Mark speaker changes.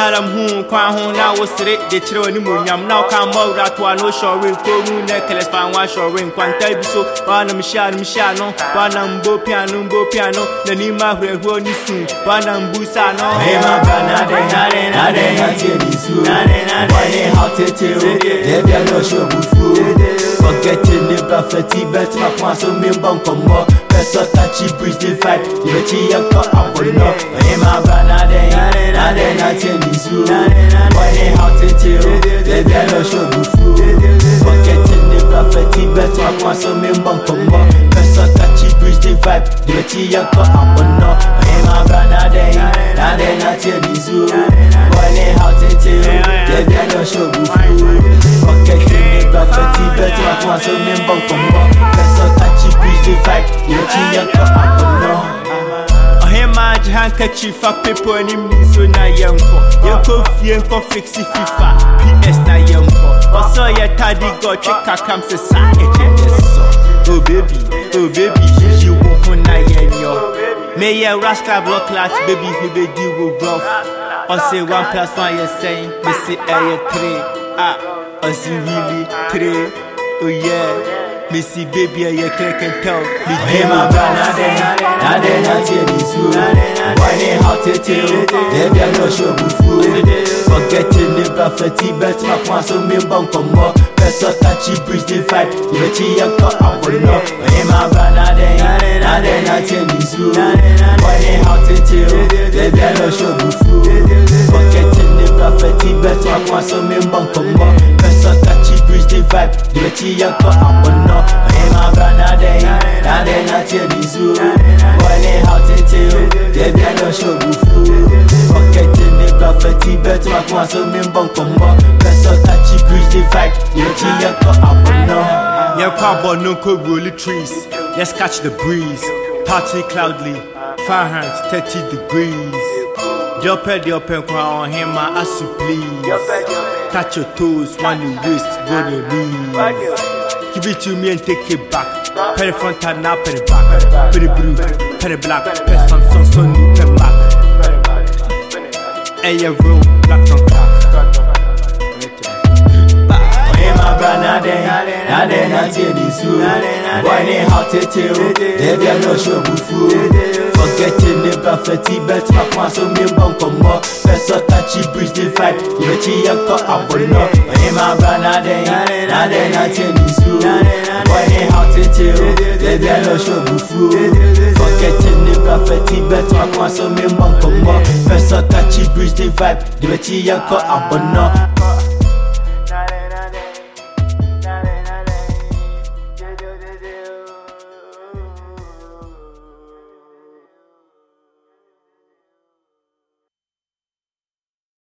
Speaker 1: Bialam who, Quan who now was straight, the children, now come out at one, no shoring, Comu necklace, fan one shoring, Quantai so, Banam Mishano, Banam Bo piano, the Nima Roni soon, Banam Busano,
Speaker 2: Emma Banade, Nade, how to tell, there be no show before. Forgetting the buffety, bet my points on me, bunk on more. Person touchy, bridge the fight, the Betty, I got up or no. Emma Banade, Nade, is you. How to tell, there be no show before. Forgetting the buffety, bet my points on me, bunk on more. Person touchy, bridge the vibe, the Betty, I got up or no. Emma Banade, Nade, is you. How to tell, there be no show before. Forgetting the buffety, bet my points on me, bunk on more. Person touchy, bridge the vibe, the Betty, I got up or no.
Speaker 1: Match handkerchief for people and him so na yanko. You coffee and conflicts if FIFA. PS na yanko. Also ya tadi go check a cam se sa oh baby, you won't na yanyo. May ya rascal block lats baby who be deal with rough. Or say 1+1 you're saying, me say air 3. Or see really 3. Oh yeah. Missy baby, I can't tell.
Speaker 2: Emma Banade, Nade, is you. How to tell, there be no show before. Forgetting the buffety, bet my points on me, bunk on more. Person touchy, bridge the fight, the Betty, I got up or no. Emma Banade, Nade, is you. How to tell, there be no show before. Forgetting the buffety, bet my points on me, bunk on more. Person touchy, bridge the vibe, the Betty, I got up or no. Emma Banade, Nade, is you. How to tell, there be no show before. Forgetting the buffety, bet my points on me, bunk on more. Person touchy, bridge the vibe, the Betty, I got up or no.
Speaker 1: Yeah, carbon no could roll the trees. Let's catch the breeze. Partly cloudy, Fahrenheit 30 degrees. The open crown on him, my ass you please. Touch your toes, one you wrist, go the knees. Give it to me and take it back. Penny front and now penny back. Penny blue, penny black. Penny some new pen back. And your real black on crack.
Speaker 2: Emma Banade, Nade, is you. How to tell, there be no show before. Forgetting the buffety, bet my points on me, bunk on more. Person touchy, bridge the fight, the Betty, I got up or no. Emma Banade, Nade, is you. How to tell, there be no show before. Forgetting the buffety, bet my points on me, bunk on more. Person touchy, bridge the vibe, the Betty, I got up or no.